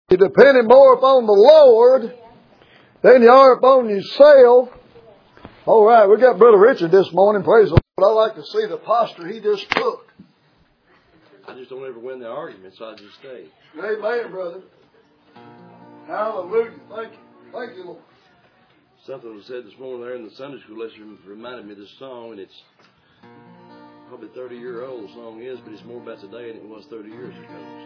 You're depending more upon the Lord than you are upon yourself. All right, we got Brother Richard this morning. Praise the Lord. I like to see the posture he just took. I just don't ever win the argument, so I just stay. Amen, brother. Hallelujah. Thank you. Thank you, Lord. Something was said this morning there in the Sunday school lesson reminded me of this song, and it's probably a 30-year-old song is, but it's more about today than it was 30 years ago. So.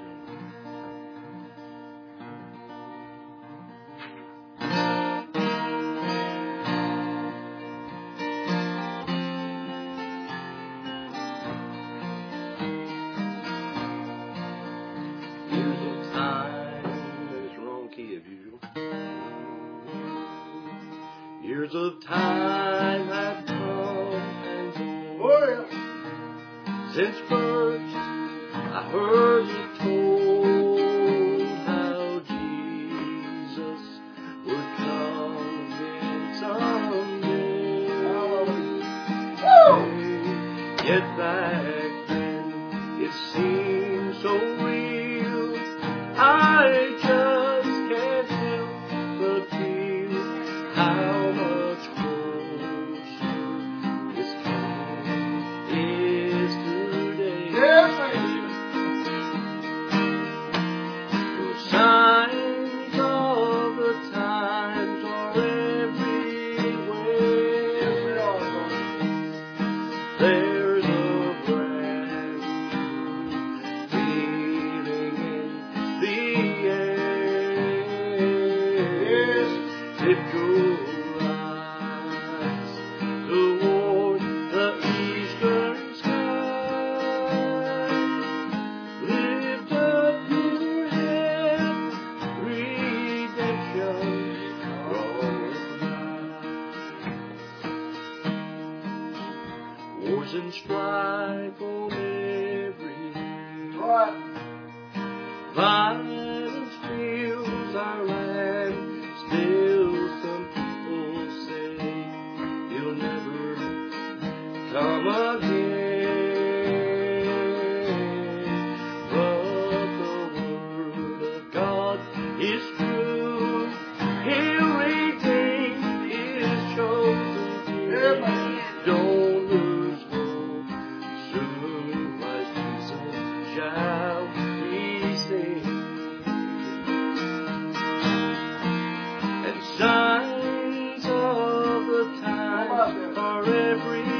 Years of time have come and gone since first I heard you told how Jesus would come again someday. Yet back then it seemed so real. I just can't help but feel how much closer His coming is today. The signs of the times are everywhere. There's a brand new feeling in the air. Lift your eyes toward the eastern sky. Lift up your head, redemption draweth nigh. Wars and strife on every hand. Violence fills our land. Still some people say He'll never come again. But the Word of God is true. He'll redeem His chosen few. Don't lose hope. Soon Christ Jesus shall be seen. And signs of the time are everywhere.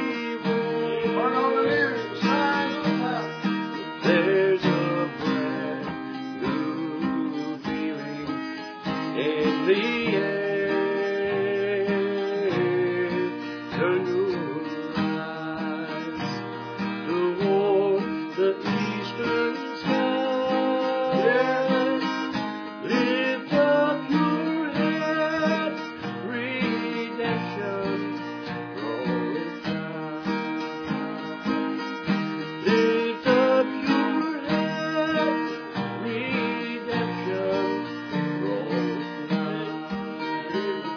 There's a brand new feeling in the air. Turn your eyes toward the eastern sky. Lift up your head, redemption draweth nigh. Lift up your head, redemption draweth nigh.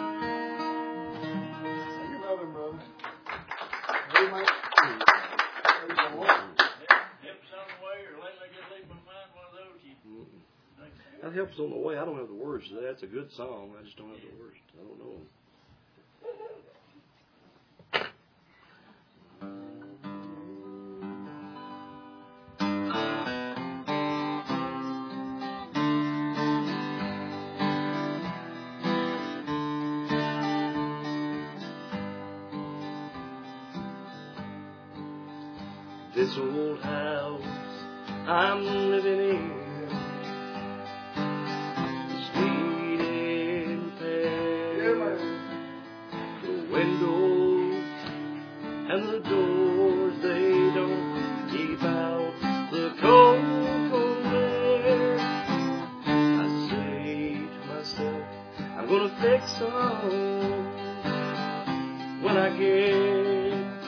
Thank you, brother. Amen. Praise the Lord. That helps on the way. I don't have the words to that. It's a good song. I just don't have the words. I don't know them. This old house I'm living in, sweet and fair. The windows and the doors, they don't keep out the cold, cold air. I say to myself, I'm gonna fix some when I get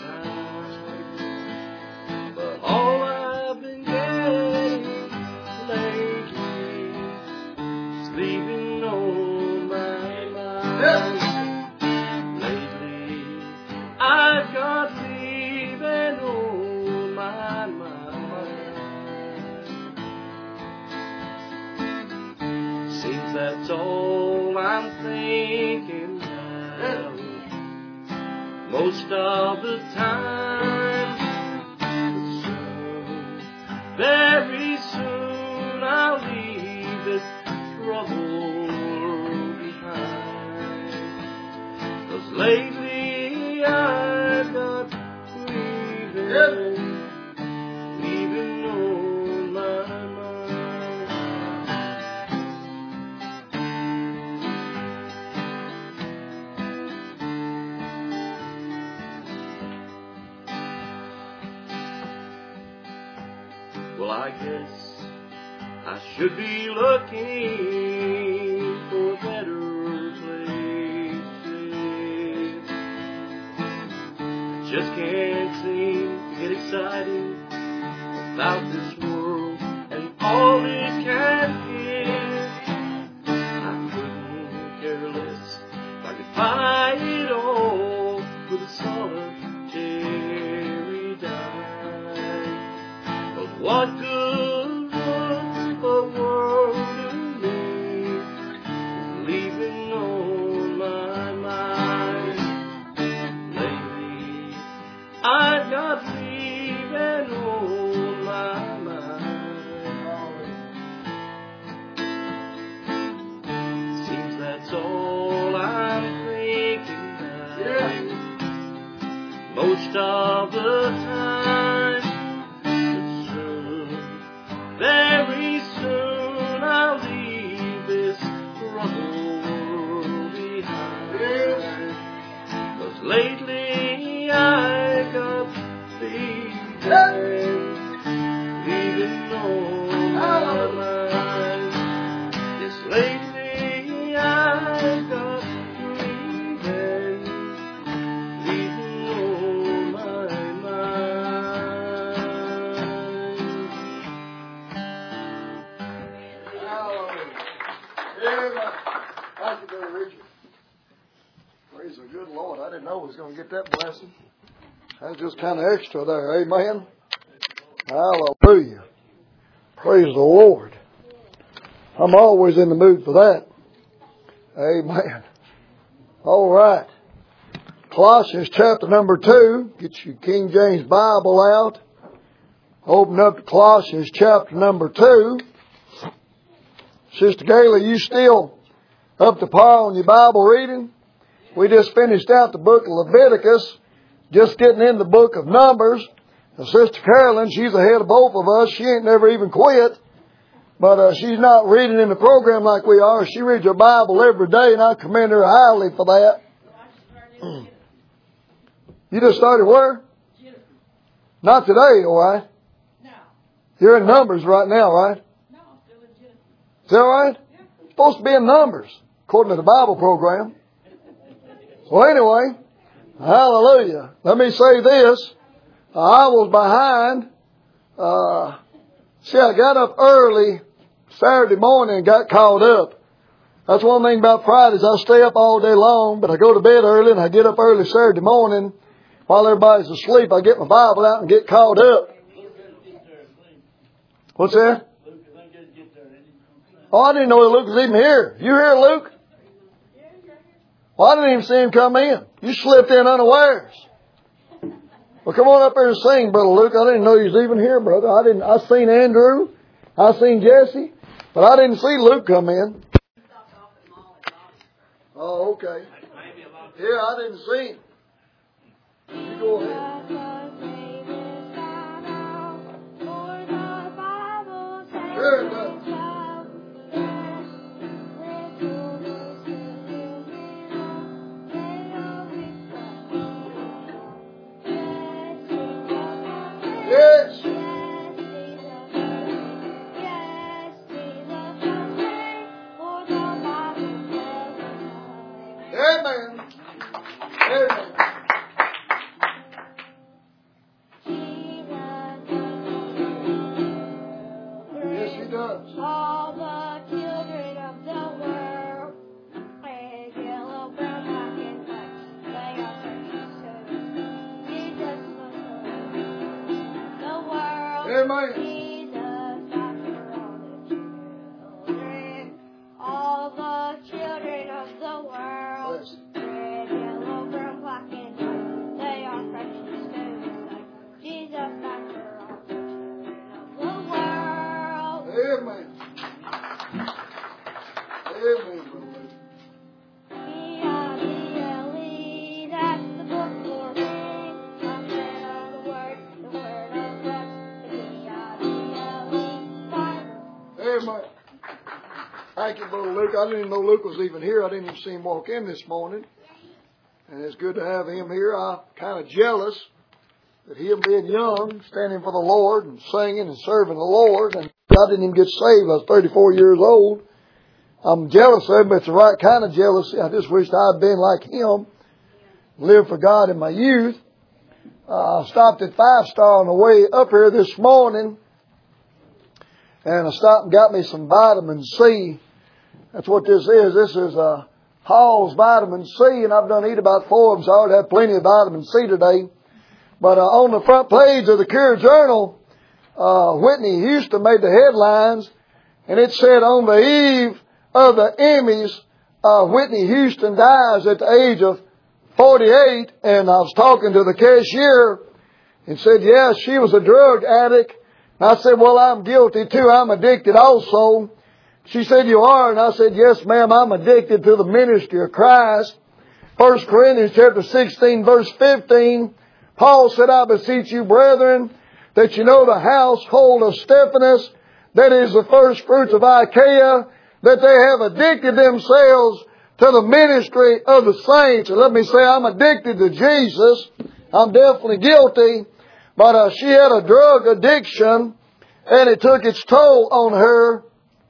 time. But all I've been getting lately is leaving on my mind. Lately, I've got leaving on my mind. that's all I'm thinking about. Most of the time, but soon, very soon, I'll leave this trouble behind. 'Cause lately I've got grieving on my mind. Well, I guess I should be looking for better places. Just can't seem to get excited about this world and all it can give. I couldn't care less if I could buy it all with a solitary dime. But what good would the world do me leaving on my mind? Lately I've got leaving on my mind. Seems that's all I'm thinking about. Most of the time, but soon, very soon, I'll leave this troubled world behind. 'Cause lately I got leaving on my mind. Yes, lately I got leaving on my mind. Hallelujah. Thank you, Brother Richard. Praise the good Lord. I didn't know I was going to get that blessing. That's just kind of extra there. Amen. Hallelujah. Praise the Lord. I'm always in the mood for that. Amen. All right. Colossians chapter number 2. Get your King James Bible out. Open up to Colossians chapter number 2. Sister Gailey, you still up to par on your Bible reading? We just finished out the book of Leviticus. Just getting in the book of Numbers. And Sister Carolyn, she's ahead of both of us. She ain't never even quit. But she's not reading in the program like we are. She reads her Bible every day, and I commend her highly for that. You just started where? Jennifer. Not today, all right? No. You're in Numbers right now, right? No, I'm still in Jennifer. Is that right? Yeah. It's supposed to be in Numbers, according to the Bible program. Well, anyway, hallelujah. Let me say this. I was behind. I got up early Saturday morning and got caught up. That's one thing about Fridays. I stay up all day long, but I go to bed early and I get up early Saturday morning. While everybody's asleep, I get my Bible out and get caught up. What's that? Oh, I didn't know Luke was even here. You here, Luke? Well, I didn't even see him come in. You slipped in unawares. Well, come on up here and sing, Brother Luke. I didn't know you was even here, brother. I seen Andrew. I seen Jesse. But I didn't see Luke come in. Oh, okay. Yeah, I didn't see him. You go ahead. Sure it does. Yes. Amen. Amen. Yes, he does. All the children of the world, red, yellow, brown, black, and white, they are precious to Jesus the world. Amen. Jesus died for all the children. All Amen, Brother Luke. B-I-B-L-E, that's the book for me. I've read all the word of God, the B-I-B-L-E, Bible. Amen. Thank you, Brother Luke. I didn't even know Luke was even here. I didn't even see him walk in this morning. And it's good to have him here. I'm kind of jealous that him being young, standing for the Lord and singing and serving the Lord. And I didn't even get saved. I was 34 years old. I'm jealous of him, but it's the right kind of jealousy. I just wished I'd been like him, lived for God in my youth. I stopped at 5 Star on the way up here this morning. And I stopped and got me some vitamin C. That's what this is. This is Hall's vitamin C, and I've done eat about 4 of them, so I already have plenty of vitamin C today. But on the front page of the Cure Journal, Whitney Houston made the headlines, and it said on the eve of the Emmys, Whitney Houston dies at the age of 48, and I was talking to the cashier and said, yes, she was a drug addict. And I said, well, I'm guilty too. I'm addicted also. She said, you are? And I said, yes, ma'am, I'm addicted to the ministry of Christ. 1 Corinthians chapter 16, verse 15, Paul said, I beseech you, brethren, that you know the household of Stephanas, that is the first fruits of Achaia, that they have addicted themselves to the ministry of the saints. And let me say, I'm addicted to Jesus. I'm definitely guilty. But she had a drug addiction, and it took its toll on her.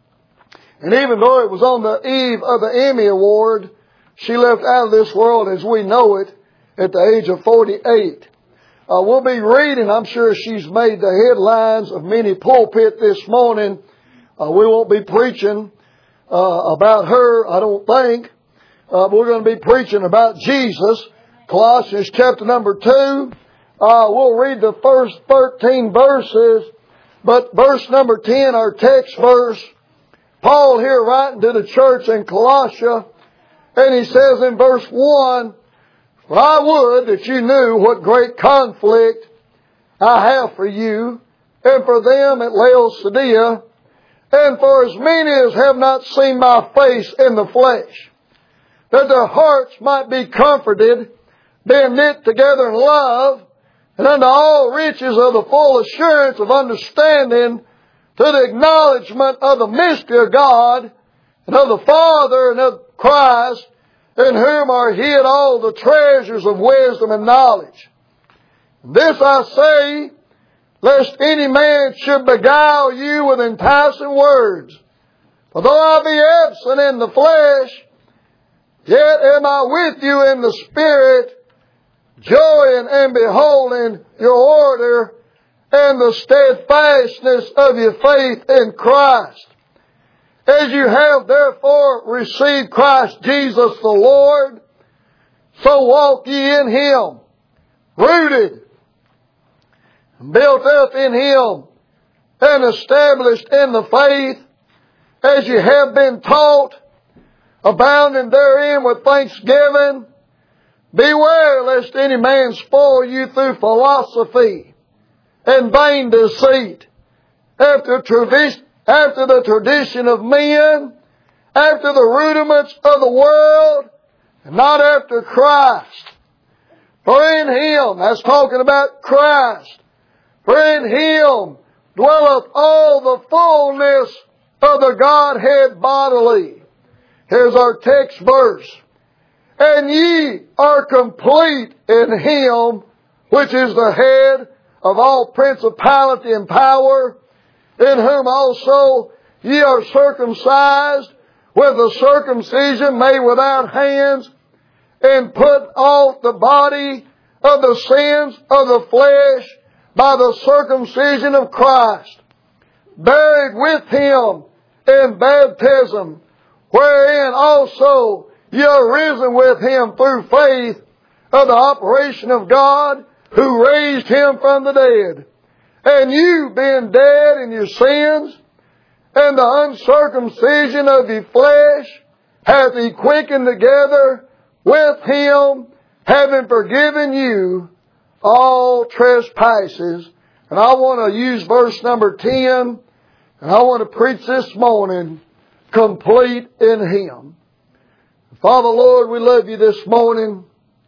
And even though it was on the eve of the Emmy Award, she left out of this world as we know it at the age of 48. We'll be reading, I'm sure she's made the headlines of many pulpit this morning. We won't be preaching about her, I don't think. We're going to be preaching about Jesus. Colossians chapter number 2. We'll read the first 13 verses, but verse number 10, our text verse, Paul here writing to the church in Colossia, and he says in verse 1, for I would that you knew what great conflict I have for you, and for them at Laodicea, and for as many as have not seen my face in the flesh, that their hearts might be comforted, being knit together in love, and unto all riches of the full assurance of understanding, to the acknowledgement of the mystery of God, and of the Father, and of Christ, in whom are hid all the treasures of wisdom and knowledge. This I say, lest any man should beguile you with enticing words. For though I be absent in the flesh, yet am I with you in the Spirit, joying and beholding your order and the steadfastness of your faith in Christ. As you have therefore received Christ Jesus the Lord, so walk ye in Him, rooted, built up in Him, and established in the faith, as you have been taught, abounding therein with thanksgiving. Beware lest any man spoil you through philosophy and vain deceit, after the tradition of men, after the rudiments of the world, and not after Christ. For in Him, that's talking about Christ, for in Him dwelleth all the fullness of the Godhead bodily. Here's our text verse. And ye are complete in Him, which is the head of all principality and power, in whom also ye are circumcised with a circumcision made without hands, and put off the body of the sins of the flesh by the circumcision of Christ, buried with Him in baptism, wherein also ye are risen with Him through faith of the operation of God, who raised Him from the dead. And you, being dead in your sins, and the uncircumcision of your flesh, hath He quickened together with Him, having forgiven you all trespasses. And I want to use verse number 10, and I want to preach this morning complete in Him. Father, Lord, we love You this morning.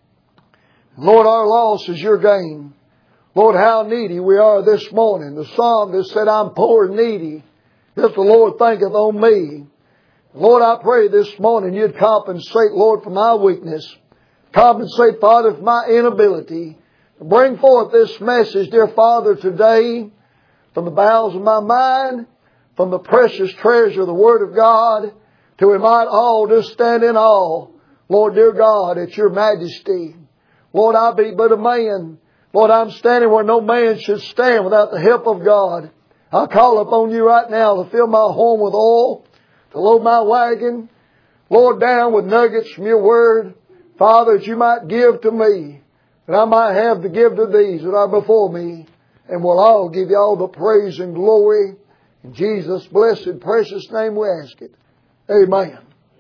Lord, our loss is Your gain. Lord, how needy we are this morning. The psalmist said, I'm poor and needy, yet the Lord thinketh on me. Lord, I pray this morning You'd compensate, Lord, for my weakness. Compensate, Father, for my inability. Bring forth this message, dear Father, today from the bowels of my mind, from the precious treasure of the Word of God, till we might all just stand in awe, Lord, dear God, at Your majesty. Lord, I be but a man. Lord, I'm standing where no man should stand without the help of God. I call upon You right now to fill my home with oil, to load my wagon, Lord, down with nuggets from Your Word, Father, that You might give to me, that I might have to give to these that are before me, and we'll all give You all the praise and glory. In Jesus' blessed, precious name we ask it. Amen.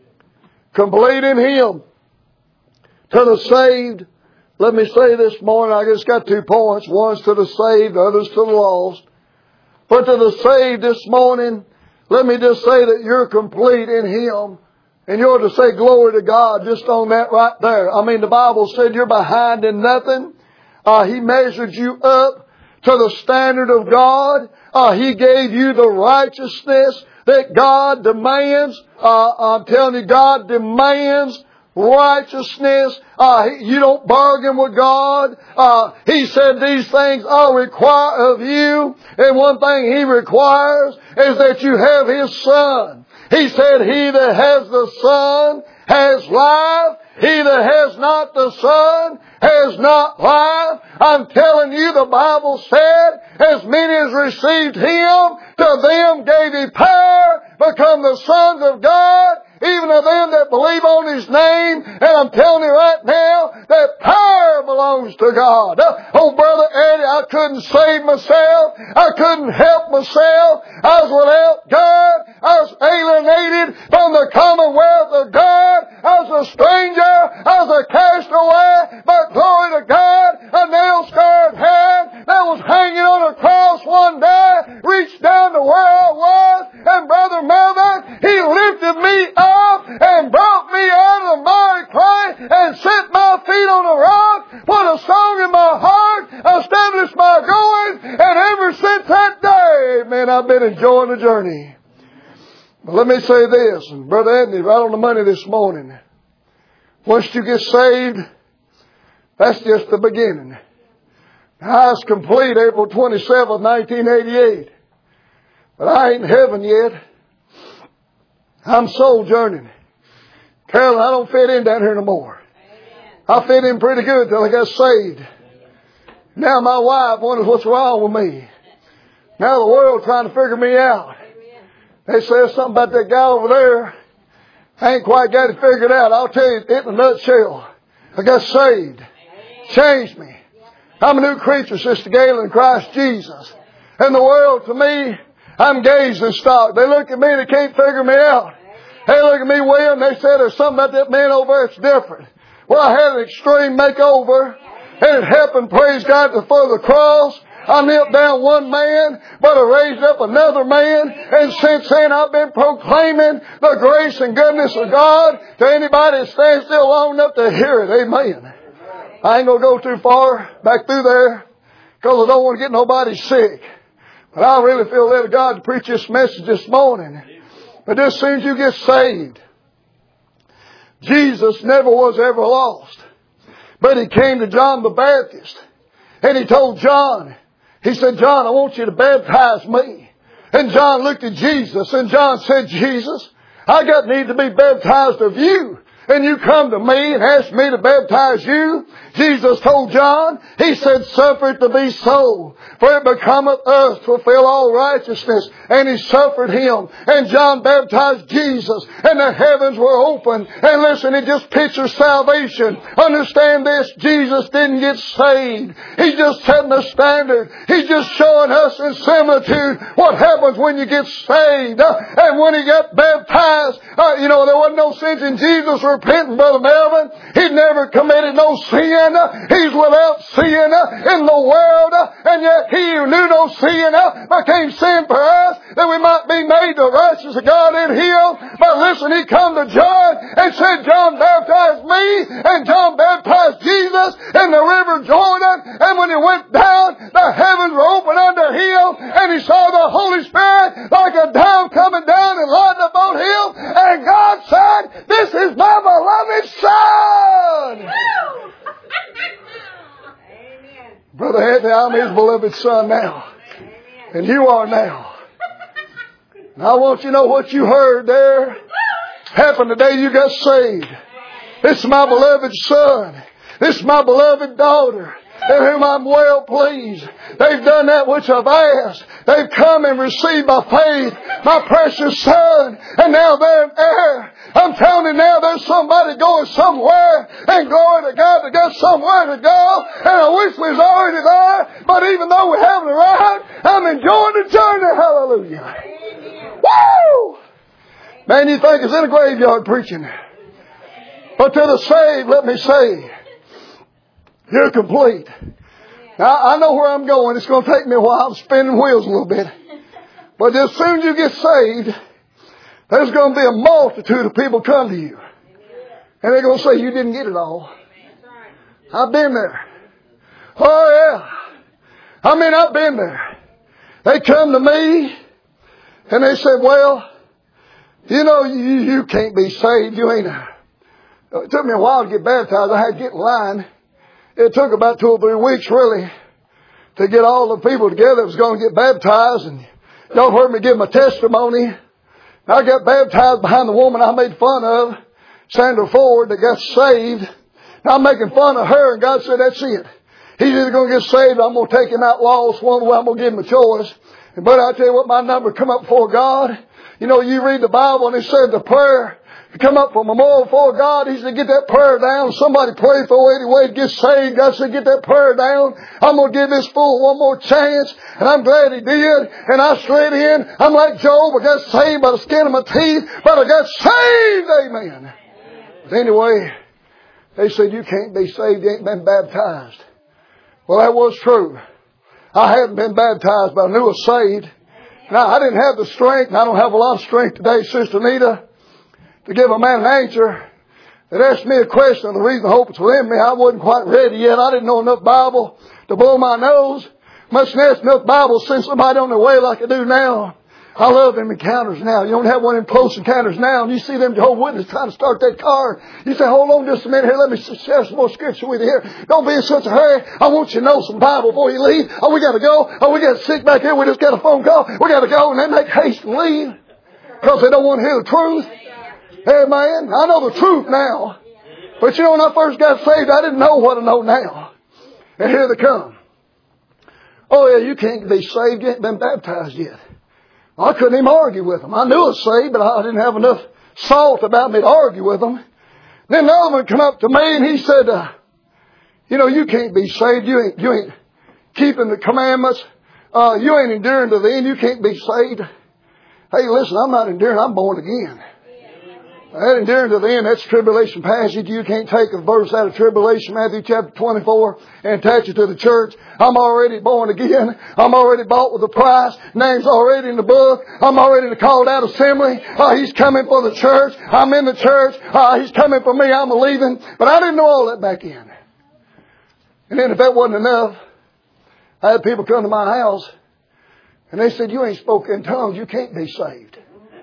Complete in Him. To the saved, let me say this morning, I just got 2 points. One's to the saved, the other's to the lost. But to the saved this morning, let me just say that you're complete in Him. And you're to say glory to God just on that right there. I mean, the Bible said you're behind in nothing. He measured you up to the standard of God. He gave you the righteousness that God demands. I'm telling you, God demands righteousness. You don't bargain with God. He said these things I require of you. And one thing He requires is that you have His Son. He said, He that has the Son has life. He that has not the Son has not life. I'm telling you, the Bible said, as many as received Him, to them gave He power, become the sons of God, even of them that believe on His name. And I'm telling you right now that power belongs to God. Oh, Brother Eddie, I couldn't save myself. I couldn't help myself. I was without God. I was alienated from the commonwealth of God. I was a stranger. I was a castaway. But glory to God, a nail-scarred hand that was hanging on a cross one day reached down to where I was. And Brother Melvin, He lifted me up and brought me out of the miry clay and set my feet on the rock, put a song in my heart, established my going, and ever since that day, man, I've been enjoying the journey. But let me say this, and Brother Anthony, right on the money this morning. Once you get saved, that's just the beginning. I was complete April 27th, 1988. But I ain't in heaven yet. I'm sojourning. Carolyn, I don't fit in down here no more. I fit in pretty good till I got saved. Now my wife wonders what's wrong with me. Now the world's trying to figure me out. They say something about that guy over there. I ain't quite got it figured out. I'll tell you in a nutshell. I got saved. Changed me. I'm a new creature, Sister Gayla, in Christ Jesus. And the world, to me, I'm gazing stock. They look at me and they can't figure me out. They look at me, William, and they say there's something about that man over there that's different. Well, I had an extreme makeover, and it happened, praise God, to the cross. I knelt down one man, but I raised up another man, and since then I've been proclaiming the grace and goodness of God to anybody that stands still long enough to hear it. Amen. I ain't going to go too far back through there because I don't want to get nobody sick. But I really feel led of God to preach this message this morning. But as soon as you get saved, Jesus never was ever lost. But He came to John the Baptist and He told John, He said, John, I want you to baptize me. And John looked at Jesus and John said, Jesus, I got need to be baptized of you. And you come to me and ask me to baptize you? Jesus told John, He said, suffer it to be so, for it becometh us to fulfill all righteousness. And He suffered Him. And John baptized Jesus. And the heavens were open. And listen, it just pictures salvation. Understand this, Jesus didn't get saved. He's just setting the standard. He's just showing us in similitude what happens when you get saved. And when He got baptized, there wasn't no sense in Jesus never repented, Brother Melvin. He'd never committed no sin. He's without sin in the world, and yet He who knew no sin became sin for us, that we might be made the righteousness of God in Him. But listen, He come to John and said, John baptized me, and John baptized Jesus in the river Jordan. And when he went down, the heavens were opened under him, and he saw the Holy Spirit like a dove coming down and lighting upon him. And God said, this is my beloved Son. Brother Anthony, I'm His beloved Son now. And you are now. And I want you to know what you heard there happened the day you got saved. This is my beloved Son. This is my beloved daughter, in whom I'm well pleased. They've done that which I've asked. They've come and received by faith my precious Son, and now they're an heir. I'm telling you now, there's somebody going somewhere, and glory to God, they got somewhere to go, and I wish we was already there, but even though we haven't arrived, I'm enjoying the journey. Hallelujah. Woo! Man, you think it's in a graveyard preaching. But to the saved, let me say, you're complete. Now, I know where I'm going. It's going to take me a while. I'm spinning wheels a little bit. But as soon as you get saved, there's going to be a multitude of people come to you. And they're going to say, you didn't get it all. I've been there. Oh, yeah. I mean, I've been there. They come to me, and they said, well, you know, you can't be saved. You ain't. It took me a while to get baptized. I had to get in line. It took about 2 or 3 weeks, really, to get all the people together that was going to get baptized. And y'all heard me give my testimony. I got baptized behind the woman I made fun of, Sandra Ford, that got saved. Now I'm making fun of her, and God said, that's it. He's either going to get saved or I'm going to take him out lost. One way I'm going to give him a choice. But I tell you what, my number come up before God. You know, you read the Bible and it said the prayer to come up from a memorial before God. He said, get that prayer down. Somebody pray for it anyway to get saved. God said, get that prayer down. I'm going to give this fool one more chance. And I'm glad he did. And I strayed in. I'm like Job. I got saved by the skin of my teeth. But I got saved. Amen. But anyway, they said, you can't be saved. You ain't been baptized. Well, that was true. I hadn't been baptized, but I knew I was saved. Now, I didn't have the strength, and I don't have a lot of strength today, Sister Nita, to give a man an answer that asked me a question of the reason hope is within me. I wasn't quite ready yet. I didn't know enough Bible to blow my nose. Must have enough Bible to send somebody on their way like I do now. I love them encounters now. You don't have one of them close encounters now, and you see them Jehovah's Witnesses trying to start that car. You say, hold on just a minute here. Let me share some more scripture with you here. Don't be in such a hurry. I want you to know some Bible before you leave. Oh, we got to go. Oh, we got sick back here. We just got a phone call. We got to go. And they make haste and leave because they don't want to hear the truth. Hey, man, I know the truth now. But you know, when I first got saved, I didn't know what I know now. And here they come. Oh, yeah, you can't be saved. You ain't been baptized yet. I couldn't even argue with them. I knew I was saved, but I didn't have enough salt about me to argue with them. Then the other one come up to me and he said, you know, you can't be saved. You ain't keeping the commandments. You ain't enduring to the end. You can't be saved. Hey, listen, I'm not enduring. I'm born again. That enduring to the end, that's tribulation passage. You can't take a verse out of tribulation, Matthew chapter 24, and attach it to the church. I'm already born again. I'm already bought with a price. Name's already in the book. I'm already in the called out assembly. He's coming for the church. I'm in the church. He's coming for me. I'm leaving. But I didn't know all that back in. And then if that wasn't enough, I had people come to my house, and they said, you ain't spoken in tongues. You can't be saved.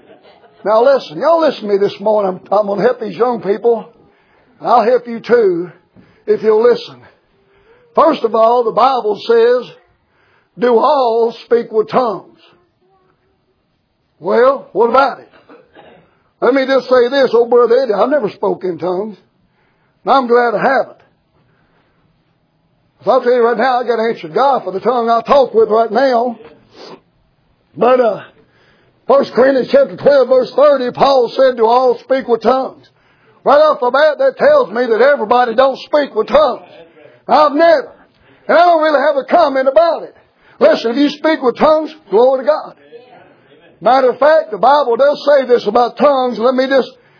Now listen, y'all listen to me this morning. I'm going to help these young people. And I'll help you too if you'll listen. First of all, the Bible says, do all speak with tongues? Well, what about it? Let me just say this, old Brother Eddie, I've never spoken in tongues. And I'm glad I haven't. So I'll tell you right now, I got to answer God for the tongue I talk with right now. But, 1 Corinthians chapter 12, verse 30, Paul said, do all speak with tongues? Right off the bat, that tells me that everybody don't speak with tongues. I've never. And I don't really have a comment about it. Listen, if you speak with tongues, glory to God. Matter of fact, the Bible does say this about tongues. Let me just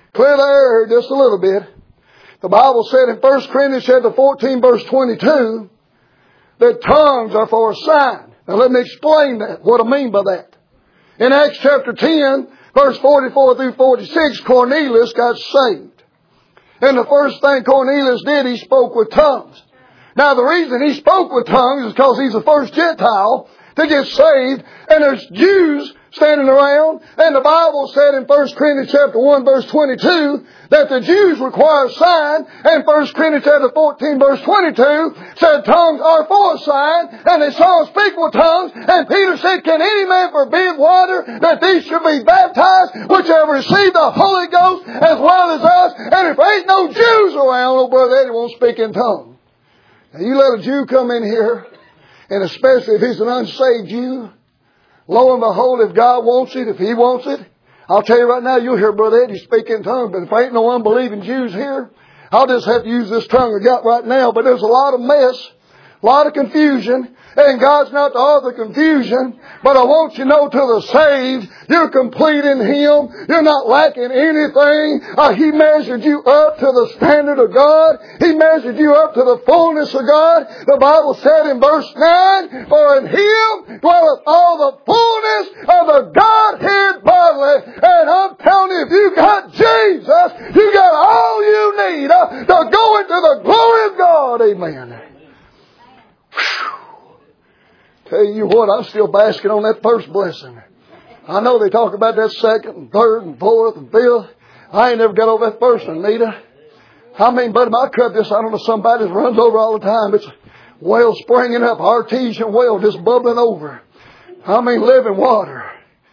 Clear the air here just a little bit. The Bible said in 1 Corinthians chapter 14 verse 22 that tongues are for a sign. Now let me explain that, what I mean by that. In Acts chapter 10 verse 44 through 46, Cornelius got saved. And the first thing Cornelius did, he spoke with tongues. Now the reason he spoke with tongues is because he's the first Gentile to get saved, and there's Jews standing around, and the Bible said in 1 Corinthians chapter 1 verse 22 that the Jews require a sign, and 1 Corinthians chapter 14 verse 22 said tongues are for a sign, and they saw him speak with tongues, and Peter said, can any man forbid water that these should be baptized, which have received the Holy Ghost as well as us? And if there ain't no Jews around, old brother Eddie won't speak in tongues. Now you let a Jew come in here, and especially if he's an unsaved Jew, lo and behold, if God wants it, if He wants it, I'll tell you right now, you'll hear Brother Eddie speak in tongues. But if there ain't no unbelieving Jews here, I'll just have to use this tongue I got right now. But there's a lot of mess, a lot of confusion, and God's not the author of confusion. But I want you to know to the saved, you're complete in Him. You're not lacking anything. He measured you up to the standard of God. He measured you up to the fullness of God. The Bible said in verse 9, for in Him dwelleth all the fullness of the Godhead bodily. And I'm telling you, if you got Jesus, you got all you need to go into the glory of God. Amen. Whew. Tell you what, I'm still basking on that first blessing. I know they talk about that second and third and fourth and fifth. I ain't never got over that first one, Anita. I mean, buddy, I cut this, I don't know, somebody that runs over all the time. It's a well springing up, artesian well just bubbling over. I mean, living water.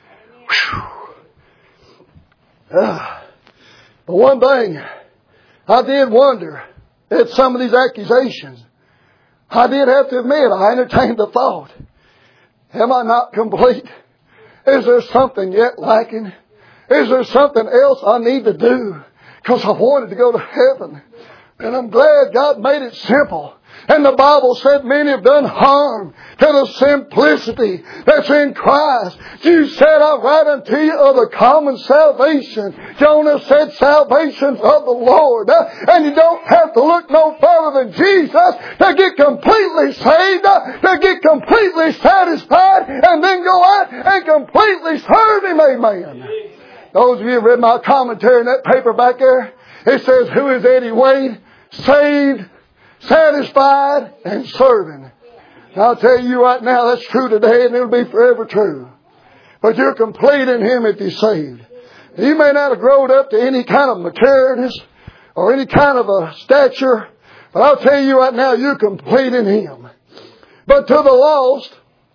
But one thing, I did wonder at some of these accusations. I did have to admit, I entertained the thought, am I not complete? Is there something yet lacking? Is there something else I need to do? Because I wanted to go to heaven. And I'm glad God made it simple. And the Bible said many have done harm to the simplicity that's in Christ. Jesus said, I write unto you of the common salvation. Jonah said, salvation's of the Lord. And you don't have to look no further than Jesus to get completely saved, to get completely satisfied, and then go out and completely serve Him. Amen. Those of you who read my commentary in that paper back there, it says, who is Eddie Wade? Saved, satisfied, and serving. And I'll tell you right now, that's true today, and it'll be forever true. But you're complete in Him if you're saved. You may not have grown up to any kind of matureness or any kind of a stature, but I'll tell you right now, you're complete in Him. But to the lost,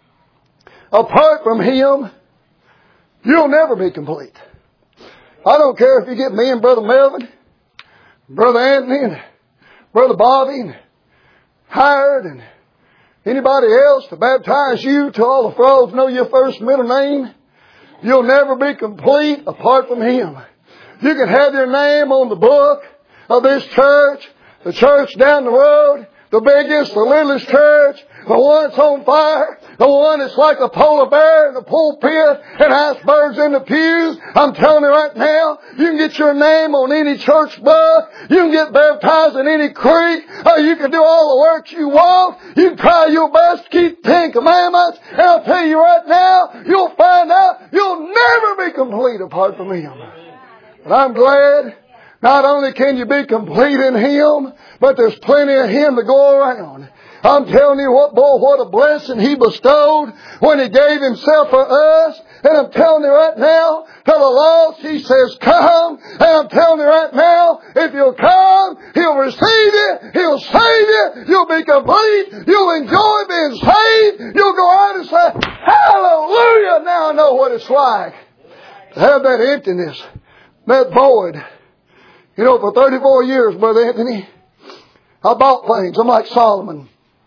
apart from Him, you'll never be complete. I don't care if you get me and Brother Melvin, Brother Anthony, and Brother Bobby, and Hired, and anybody else to baptize you till all the frogs know your first middle name. You'll never be complete apart from Him. You can have your name on the book of this church, the church down the road, the biggest, the littlest church, the one that's on fire, the one that's like a polar bear in the pulpit and icebergs in the pews. I'm telling you right now, you can get your name on any church book. You can get baptized in any creek. You can do all the work you want. You can try your best to keep the 10 Commandments. And I'll tell you right now, you'll find out you'll never be complete apart from Him. And I'm glad not only can you be complete in Him, but there's plenty of Him to go around. I'm telling you what, boy, what a blessing He bestowed when He gave Himself for us. And I'm telling you right now, to the lost, He says, come. And I'm telling you right now, if you'll come, He'll receive you, He'll save you, you'll be complete, you'll enjoy being saved, you'll go out and say, hallelujah, now I know what it's like to have that emptiness, that void. You know, for 34 years, Brother Anthony, I bought things. I'm like Solomon.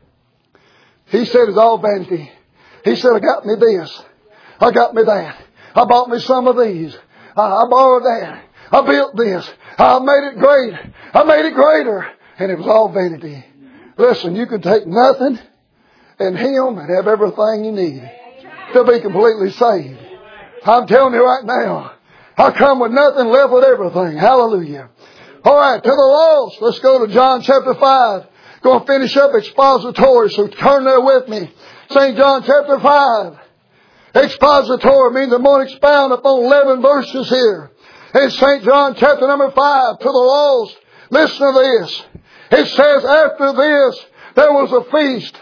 He said it's all vanity. He said, I got me this. I got me that. I bought me some of these. I borrowed that. I built this. I made it great. I made it greater. And it was all vanity. Listen, you can take nothing in Him and have everything you need to be completely saved. I'm telling you right now, I come with nothing, left with everything. Hallelujah. All right, to the lost, let's go to John chapter 5. Going to finish up expository, so turn there with me. St. John chapter 5. Expository means I'm going to expound upon 11 verses here. In St. John chapter number 5, to the lost, listen to this. It says, after this, there was a feast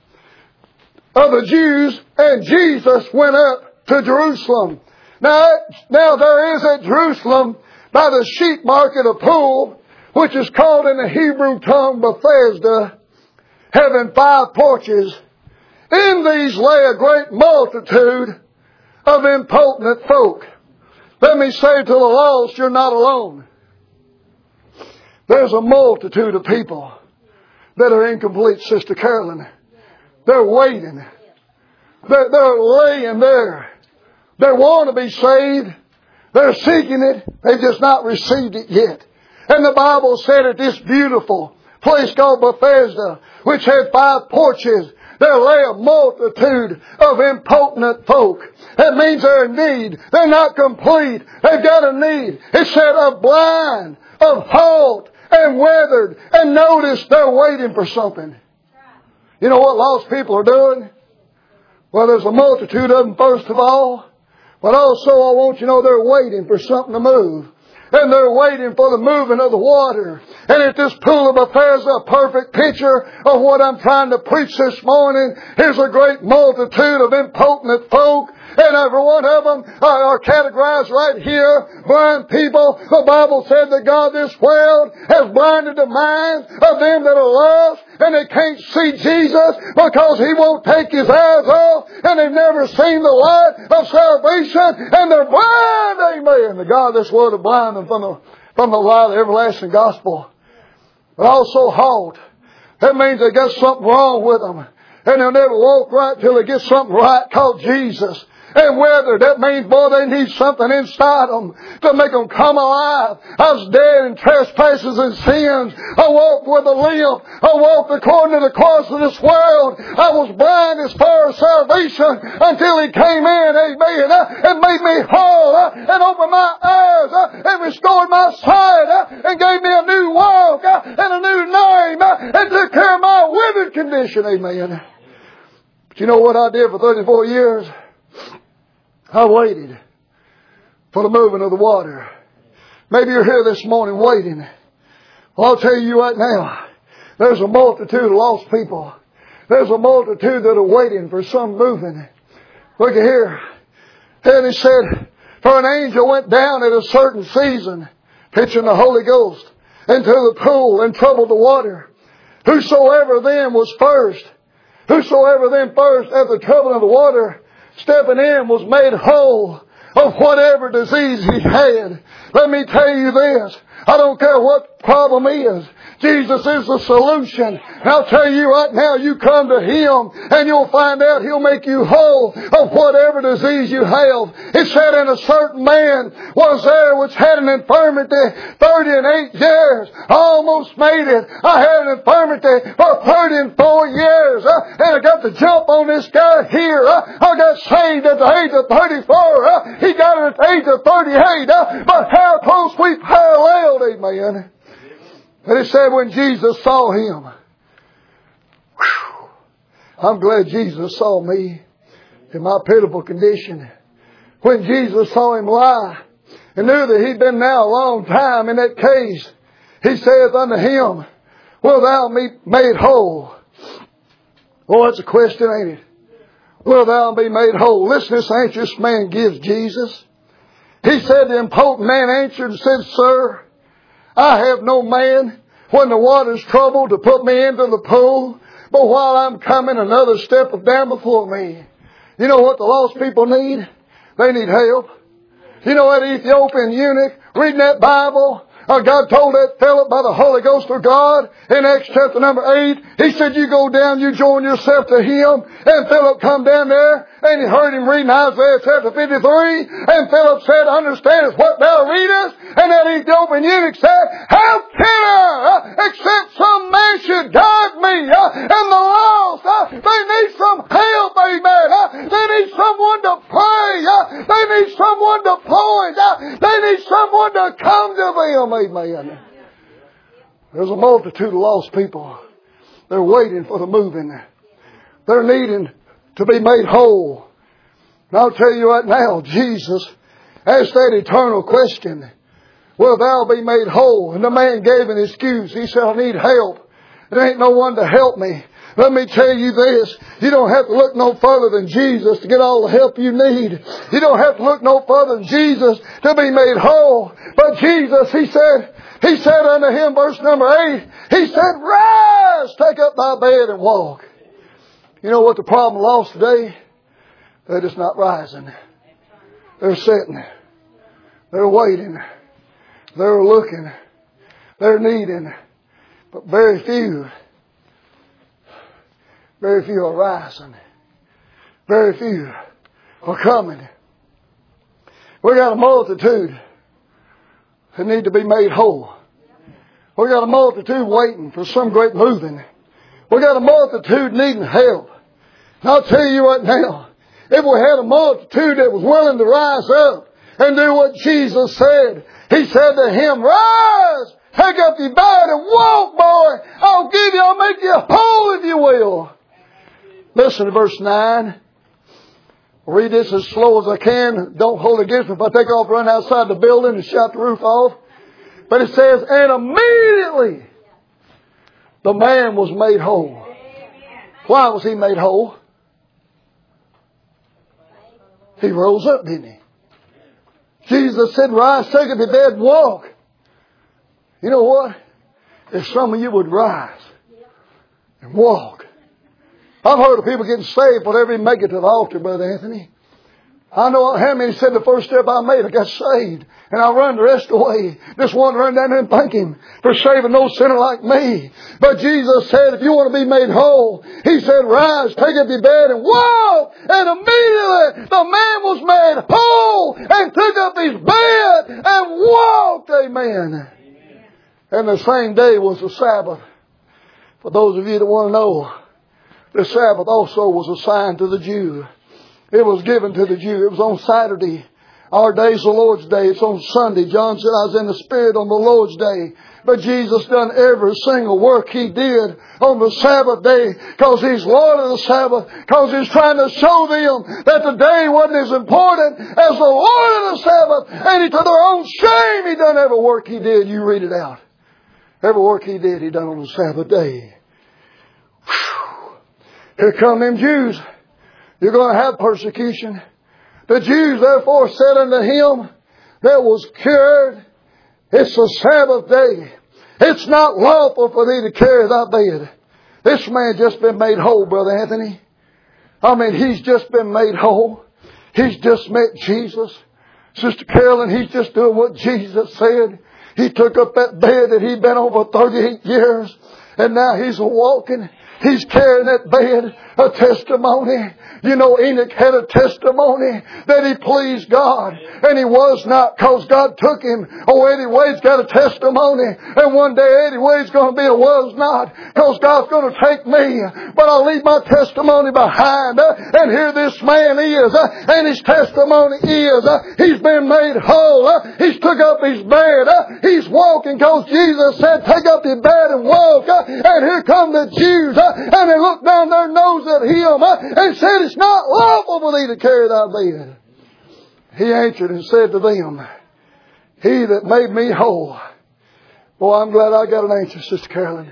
of the Jews, and Jesus went up to Jerusalem. Now there is at Jerusalem, by the sheep market, a pool, which is called in the Hebrew tongue Bethesda, having 5 porches. In these lay a great multitude of impotent folk. Let me say to the lost, you're not alone. There's a multitude of people that are incomplete, Sister Carolyn. They're waiting. They're laying there. They want to be saved. They're seeking it. They've just not received it yet. And the Bible said at this beautiful place called Bethesda, which had 5 porches, there lay a multitude of impotent folk. That means they're in need. They're not complete. They've got a need. It said of blind, of halt, and withered. And notice they're waiting for something. You know what lost people are doing? Well, there's a multitude of them, first of all. But also I want you to know they're waiting for something to move. And they're waiting for the moving of the water. And at this pool of Bethesda, a perfect picture of what I'm trying to preach this morning. Here's a great multitude of impotent folk. And every one of them are categorized right here. Blind people. The Bible said that God this world has blinded the minds of them that are lost. And they can't see Jesus because He won't take His eyes off. And they've never seen the light of salvation. And they're blind. Amen. The God this world will blind them from the light of the everlasting gospel. But also halt. That means they got something wrong with them. And they'll never walk right till they get something right called Jesus. And whether that means, boy, they need something inside them to make them come alive. I was dead in trespasses and sins. I walked with a limp. I walked according to the course of this world. I was blind as far as salvation until He came in, amen, and made me whole, and opened my eyes, and restored my sight, and gave me a new walk, and a new name, and took care of my withered condition, amen. But you know what I did for 34 years? I waited for the moving of the water. Maybe you're here this morning waiting. Well, I'll tell you right now, there's a multitude of lost people. There's a multitude that are waiting for some moving. Look at here. And He said, for an angel went down at a certain season, pitching the Holy Ghost into the pool and troubled the water. Whosoever then first at the troubling of the water, stepping in, was made whole of whatever disease he had. Let me tell you this. I don't care what the problem is. Jesus is the solution. And I'll tell you right now, you come to Him and you'll find out He'll make you whole of whatever disease you have. It said, and a certain man was there which had an infirmity 38 years. I almost made it. I had an infirmity for 34 years. And I got to jump on this guy here. I got saved at the age of 34. He got it at the age of 38. But how close we paralleled, amen. And it said when Jesus saw him, I'm glad Jesus saw me in my pitiful condition. When Jesus saw him lie and knew that he'd been now a long time in that case, He saith unto him, will thou be made whole? Oh, that's a question, ain't it? Will thou be made whole? Listen, this answer this man gives Jesus. He said, the impotent man answered and said, Sir, I have no man when the water's troubled to put me into the pool. But while I'm coming, another step is down before me. You know what the lost people need? They need help. You know that Ethiopian eunuch reading that Bible? God told that Philip by the Holy Ghost of God in Acts chapter number 8. He said, you go down, you join yourself to him. And Philip come down there and he heard him reading Isaiah chapter 53. And Philip said, understandest what thou readest? And that Ethiopian eunuch said, how can I, except some man should guide me? And the lost, they need some help, amen. They need someone to pray. They need someone to point. They need someone to come to them. Amen. There's a multitude of lost people. They're waiting for the moving. They're needing to be made whole. And I'll tell you right now, Jesus asked that eternal question, will thou be made whole? And the man gave an excuse. He said, I need help. There ain't no one to help me. Let me tell you this. You don't have to look no further than Jesus to get all the help you need. You don't have to look no further than Jesus to be made whole. But Jesus, He said unto him, verse number 8, He said, rise, take up thy bed and walk. You know what the problem lost today? They're just not rising. They're sitting. They're waiting. They're looking. They're needing. But very few are rising. Very few are coming. We got a multitude that need to be made whole. We got a multitude waiting for some great moving. We got a multitude needing help. And I'll tell you right now, if we had a multitude that was willing to rise up and do what Jesus said, He said to him, rise, take up your bed and walk, boy. I'll make you whole if you will. Listen to verse 9. I'll read this as slow as I can. Don't hold it against me if I take off, run outside the building and shut the roof off. But it says, and immediately the man was made whole. Why was he made whole? He rose up, didn't he? Jesus said, rise, take up your bed and walk. You know what? If some of you would rise and walk. I've heard of people getting saved whenever they make it to the altar, Brother Anthony. I know how many said the first step I made, I got saved. And I run the rest of the way. Just want to run down there and thank Him for saving no sinner like me. But Jesus said, if you want to be made whole, He said, rise, take up your bed and walk. And immediately the man was made whole and took up his bed and walked. Amen. And the same day was the Sabbath. For those of you that want to know, the Sabbath also was assigned to the Jew. It was given to the Jew. It was on Saturday. Our day's the Lord's Day. It's on Sunday. John said, I was in the Spirit on the Lord's Day. But Jesus done every single work He did on the Sabbath day because He's Lord of the Sabbath, because He's trying to show them that the day wasn't as important as the Lord of the Sabbath. And He, to their own shame, He done every work He did. You read it out. Every work He did, He done on the Sabbath day. Whew. Here come them Jews. You're going to have persecution. The Jews therefore said unto him that was cured, it's the Sabbath day. It's not lawful for thee to carry thy bed. This man just been made whole, Brother Anthony. I mean, he's just been made whole. He's just met Jesus. Sister Carolyn, he's just doing what Jesus said. He took up that bed that he'd been on for 38 years. And now he's walking. He's carrying that bed, a testimony. You know, Enoch had a testimony that he pleased God. And he was not, because God took him. Oh, Eddie Wade's got a testimony. And one day Eddie Wade's going to be a was not, because God's going to take me. But I'll leave my testimony behind. And here this man is. And his testimony is, he's been made whole. He's took up his bed. He's walking because Jesus said, take up your bed and walk. And here come the Jews. And they looked down their nose at him and said, it's not lawful for thee to carry thy bed. He answered and said to them, He that made me whole. Boy, I'm glad I got an answer, Sister Carolyn.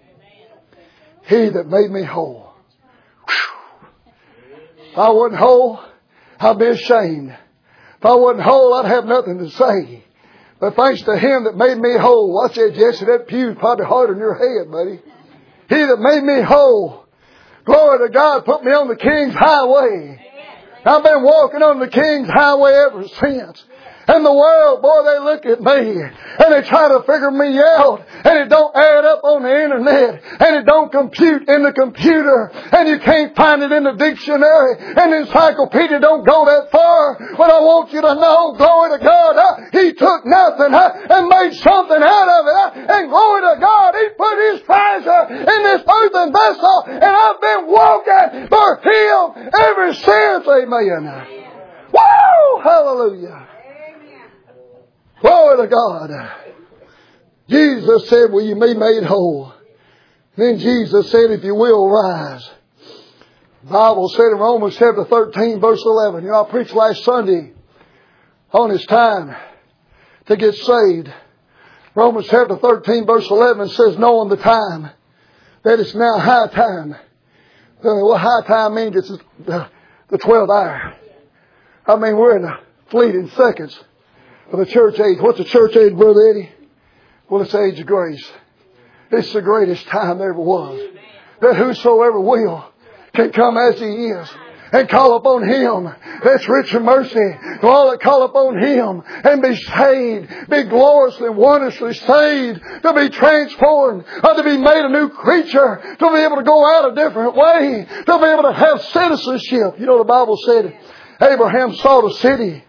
He that made me whole. Whew. If I wasn't whole, I'd be ashamed. If I wasn't whole, I'd have nothing to say. But thanks to Him that made me whole. Watch that, Jesse. That pew's probably harder than your head, buddy. He that made me whole. Glory to God, put me on the King's highway. I've been walking on the King's highway ever since. And the world, boy, they look at me and they try to figure me out. And it don't add up on the internet. And it don't compute in the computer. And you can't find it in the dictionary. And the encyclopedia don't go that far. But I want you to know, glory to God, He took nothing and made something out of it. And glory to God, He put His treasure in this earthen vessel. And I've been walking for Him. ever since. Amen. Woo! Hallelujah. Glory to God. Jesus said, will you be made whole? Then Jesus said, if you will, rise. The Bible said in Romans chapter 13, verse 11. I preached last Sunday on it's time to get saved. Romans chapter 13, verse 11 says, knowing the time, that it's now high time. What high time means, it's the 12th hour. I mean, we're in the fleeting seconds of the church age. What's the church age, Brother Eddie? Well, it's the age of grace. It's the greatest time there ever was. That whosoever will can come as he is and call upon Him that's rich in mercy. To all that call upon Him and be saved, be gloriously and wondrously saved, to be transformed, or to be made a new creature, to be able to go out a different way, to be able to have citizenship. You know, the Bible said Abraham saw the city.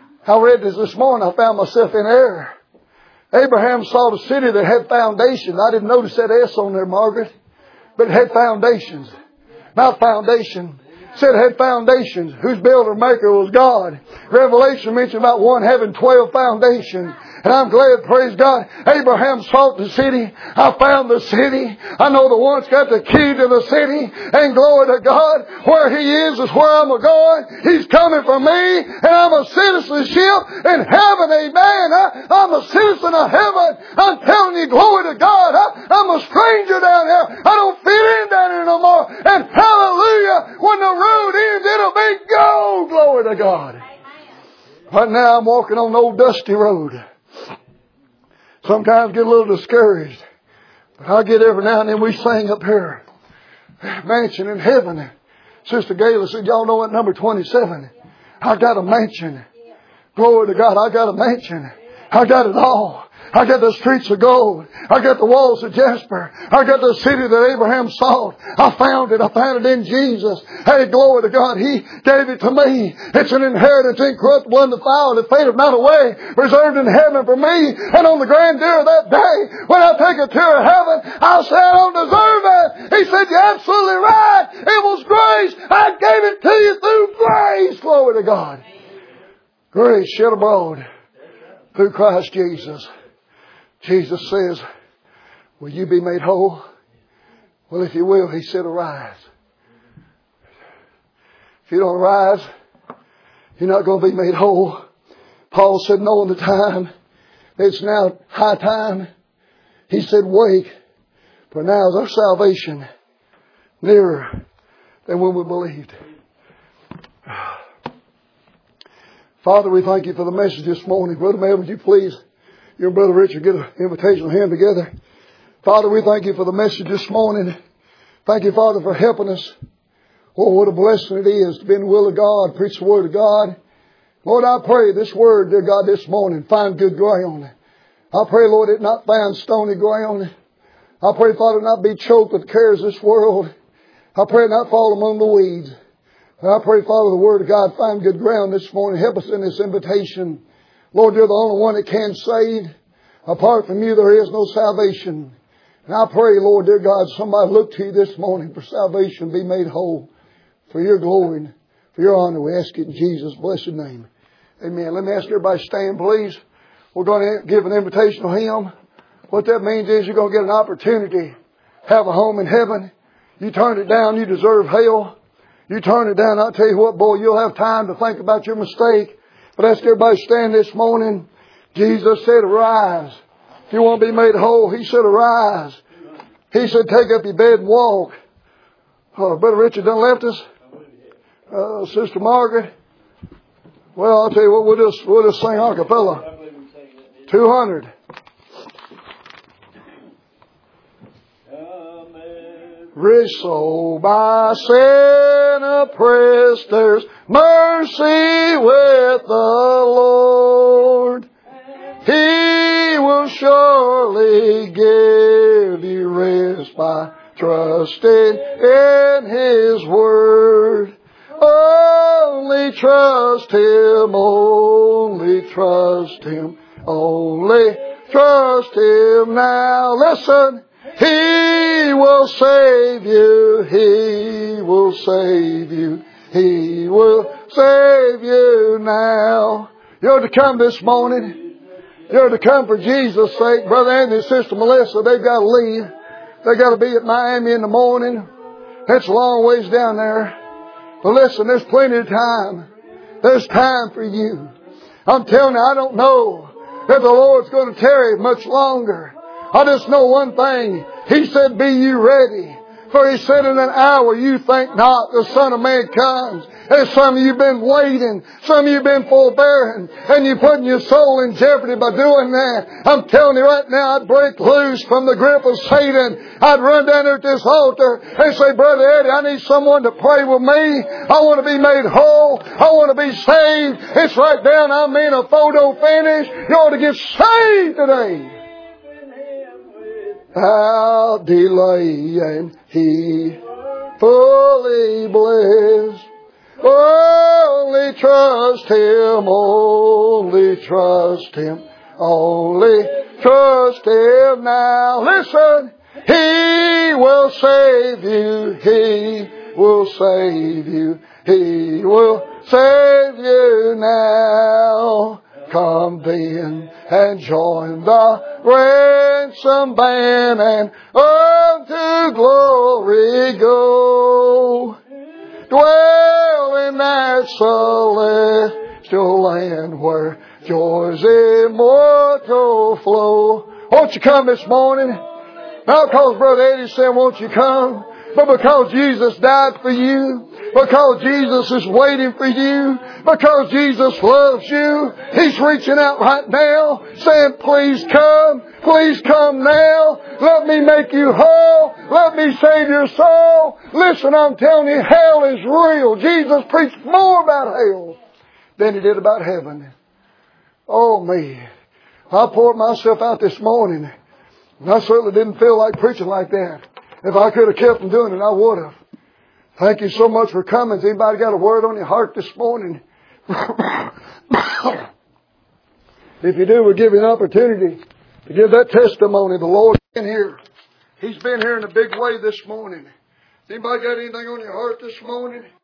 I read this morning. I found myself in error. Abraham saw the city that had foundations. I didn't notice that S on there, Margaret. But it had foundations. Not foundation. It said it had foundations. Whose builder maker was God. Revelation mentioned about one having 12 foundations. And I'm glad, praise God, Abraham sought the city. I found the city. I know the one's got the key to the city. And glory to God, where He is where I'm going. He's coming for me. And I'm a citizenship in heaven. Amen. I'm a citizen of heaven. I'm telling you, glory to God. I'm a stranger down here. I don't fit in down here no more. And hallelujah, when the road ends, it'll be go. Glory to God. Right now I'm walking on the old dusty road. Sometimes get a little discouraged. But I get every now and then we sing up here. Mansion in heaven. Sister Gayla said, y'all know what number 27? I got a mansion. Glory to God, I got a mansion. I got it all. I got the streets of gold. I got the walls of jasper. I got the city that Abraham sought. I found it. I found it in Jesus. Hey, glory to God. He gave it to me. It's an inheritance incorruptible, undefiled, that fadeth not away, reserved in heaven for me. And on the grand day of that day, when I take a tour of heaven, I'll say I don't deserve it. He said, you're absolutely right. It was grace. I gave it to you through grace. Glory to God. Grace shed abroad through Christ Jesus. Jesus says, will you be made whole? Well, if you will, He said, arise. If you don't arise, you're not going to be made whole. Paul said, knowing the time, it's now high time. He said, wake, for now is our salvation nearer than when we believed. Father, we thank You for the message this morning. Brother Mel, would you please, you and Brother Richard, get an invitational hymn together. Father, we thank You for the message this morning. Thank You, Father, for helping us. Oh, what a blessing it is to be in the will of God, preach the Word of God. Lord, I pray this Word, dear God, this morning, find good ground. I pray, Lord, it not find stony ground. I pray, Father, not be choked with the cares of this world. I pray it not fall among the weeds. And I pray, Father, the Word of God find good ground this morning. Help us in this invitation. Lord, You're the only one that can save. Apart from You, there is no salvation. And I pray, Lord, dear God, somebody look to You this morning for salvation, be made whole. For Your glory and for Your honor, we ask it in Jesus' blessed name. Amen. Let me ask everybody to stand, please. We're going to give an invitational hymn. What that means is you're going to get an opportunity to have a home in heaven. You turn it down, you deserve hell. You turn it down, I'll tell you what, boy, you'll have time to think about your mistake. But ask everybody to stand this morning. Jesus said, arise. If you want to be made whole, He said, arise. He said, take up your bed and walk. Brother Richard done left us. Sister Margaret. Well, I'll tell you what, we'll just sing a cappella. 200. Rich soul by sin oppressed, there's mercy with the Lord. He will surely give you rest by trusting in His word. Only trust Him, only trust Him, only trust Him now. Listen. He will save you. He will save you. He will save you now. You're to come this morning. You're to come for Jesus' sake. Brother Andy and Sister Melissa, they've got to leave. They've got to be at Miami in the morning. It's a long ways down there. But listen, there's plenty of time. There's time for you. I'm telling you, I don't know if the Lord's going to tarry much longer. I just know one thing. He said, be you ready. For He said, in an hour you think not the Son of Man comes. And some of you have been waiting. Some of you have been forbearing. And you're putting your soul in jeopardy by doing that. I'm telling you right now, I'd break loose from the grip of Satan. I'd run down there at this altar and say, Brother Eddie, I need someone to pray with me. I want to be made whole. I want to be saved. It's right down. I'm in a photo finish. You ought to get saved today. How delay and He fully blessed. Only trust Him, only trust Him, only trust Him now. Listen, He will save you, He will save you, He will save you now. Come then and join the ransom band and unto glory go. Dwell in that celestial land where joy's immortal flow. Won't you come this morning? Not because Brother Eddie said, won't you come? But because Jesus died for you. Because Jesus is waiting for you. Because Jesus loves you. He's reaching out right now saying, please come now. Let me make you whole. Let me save your soul. Listen, I'm telling you, hell is real. Jesus preached more about hell than He did about heaven. Oh me. I poured myself out this morning. And I certainly didn't feel like preaching like that. If I could have kept from doing it, I would have. Thank you so much for coming. Has anybody got a word on your heart this morning? If you do, we'll give you an opportunity to give that testimony. The Lord's been here. He's been here in a big way this morning. Has anybody got anything on your heart this morning?